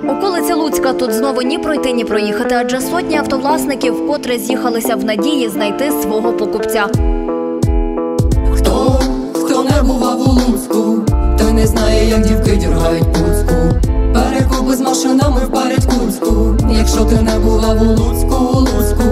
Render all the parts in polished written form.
Околиці Луцька тут знову ні пройти, ні проїхати, адже сотні автовласників вкотре з'їхалися в надії знайти свого покупця. Хто не бував у Луцьку, той не знає, як дівки діргають пуцьку. Перекупи з машинами впарять Куцьку. Якщо ти не бував у Луцьку,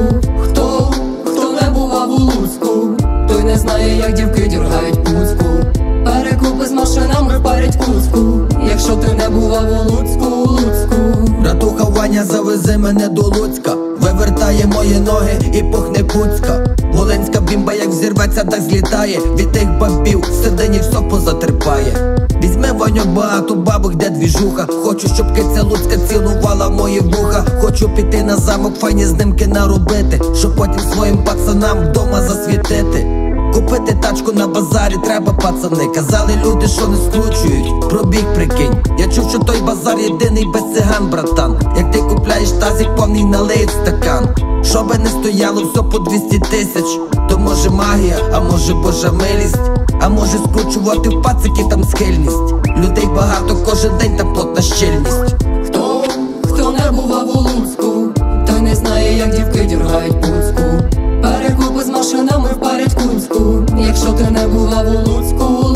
хто не бував у Луцьку, той не знає, як дівки діргають пуцьку. Перекупи з машинами впарять Куцьку. Якщо ти не бував у Луцьку. Братуха Ваня, завези мене до Луцька. Вивертає мої ноги і пухне Куцька. Волинська бімба як взірветься, так злітає. Від тих бабів всередині все позатерпає. Візьми, Ваньок, багато бабок, де двіжуха. Хочу, щоб киця Луцька цілувала мої вуха. Хочу піти на замок, файні знімки наробити, щоб потім своїм пацанам вдома засвітити. Купити тачку на базарі треба, пацани. Казали люди, що не скручують, пробіг прикинь. Я чув, що той базар єдиний без циган, братан. Як ти купляєш тазик, повний налиють стакан. Щоби не стояло все по 200 тисяч. То може магія, а може божа милість. А може скручувати в пацики там схильність. Людей багато, кожен день там плотна щільність. Хто не бував у Луцьку, той не знає, як дівки діргають пуцьку. Перекупи з машинами впарять Куцьку. Якщо ти не бував у Луцьку.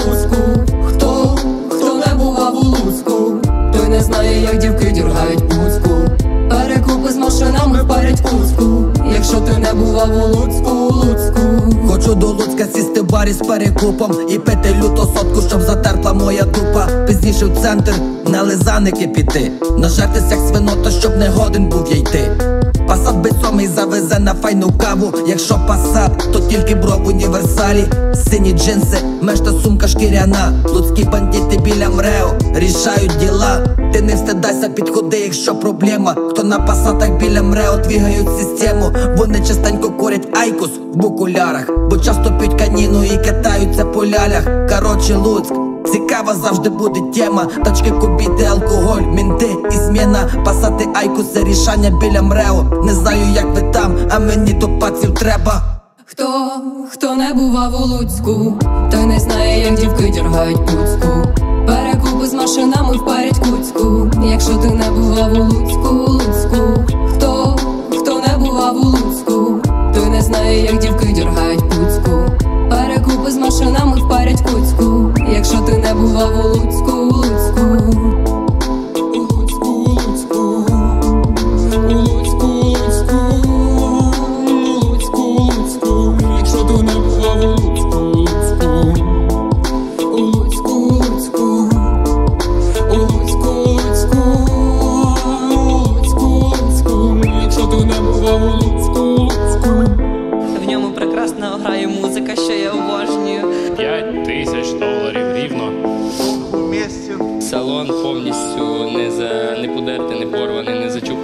Хто не бував у Луцьку, той не знає, як дівки діргають пуцьку. Перекупи з машинами впарять Куцьку. Якщо ти не бував у Луцьку. Хочу до Луцька сісти в барі з перекупом і пити люту сотку, щоб затерпла моя дупа. Пізніше в центр на лизаники піти, нажертись як свинота, щоб не годен був я йти. Пасат B7 завезе на файну каву. Якщо пасат, то тільки бро в універсалі. Сині джинси, мешта сумка шкіряна. Луцькі бандити біля МРЕО рішають діла. Ти не встидайся, підходи, якщо проблема. Хто на пасатах біля МРЕО двігають систему. Вони частенько курять айкос в букулярах, бо часто п'ють каніну і катаються по лялях. Короче, Луцьк, цікава завжди буде тема. Тачки, кубіти, алкоголь, мінти і зміна. Пасати айкоси, рішання біля МРЕО. Не знаю, як ви там, а мені до паців треба. Хто не бував у Луцьку, той не знає, як дівки діргають пуцьку. Перекупи з машинами впарять Куцьку. Якщо ти не бував у Луцьку. Хто не бував у Луцьку, той не знає, як дівки діргають пуцьку. Перекупи з машинами впарять Куцьку. Якщо ти не бував у Луцьку. В ньому прекрасно грає музика, що я обожнюю. $5000 рівно. Салон повністю не подертий, не порваний, не зачуплений.